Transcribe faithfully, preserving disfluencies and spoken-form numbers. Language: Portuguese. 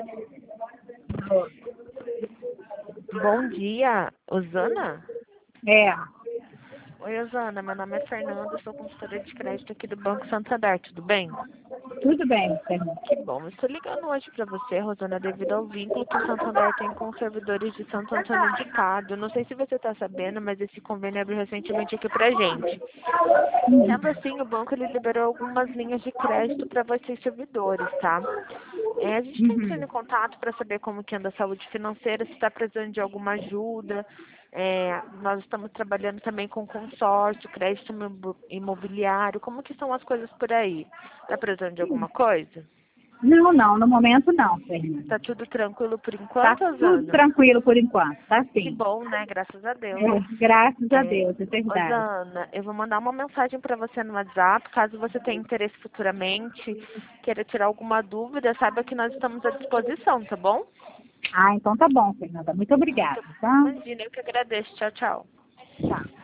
Bom dia, Osana? É, Oi, Osana, meu nome é Fernanda, sou consultora de crédito aqui do Banco Santander, tudo bem? tudo bem, Fernanda. Que bom, estou ligando hoje para você, Rosana, devido ao vínculo que o Santander tem com os servidores de Santo Antônio de Cado. Não sei se você está sabendo, mas esse convênio abriu recentemente aqui para gente. Sendo assim, o banco ele liberou algumas linhas de crédito para vocês servidores, tá? É, a gente está entrando Uhum. em contato para saber como que anda a saúde financeira, se está precisando de alguma ajuda. É, nós estamos trabalhando também com consórcio, crédito imo- imobiliário. Como que são as coisas por aí? Está precisando de alguma coisa? Não, não, no momento não, Fernanda. Tá tudo tranquilo por Tá enquanto, tudo Osana? tranquilo por enquanto, tá Que sim. bom, né? Graças a Deus. É, graças a É, Deus, é verdade. Osana, eu vou mandar uma mensagem para você no WhatsApp, caso você tenha interesse futuramente, queira tirar alguma dúvida, saiba que nós estamos à disposição, tá bom? Ah, então tá bom, Fernanda. Muito Muito, obrigada, tá? imagina, eu que agradeço. Tchau, tchau. Tá.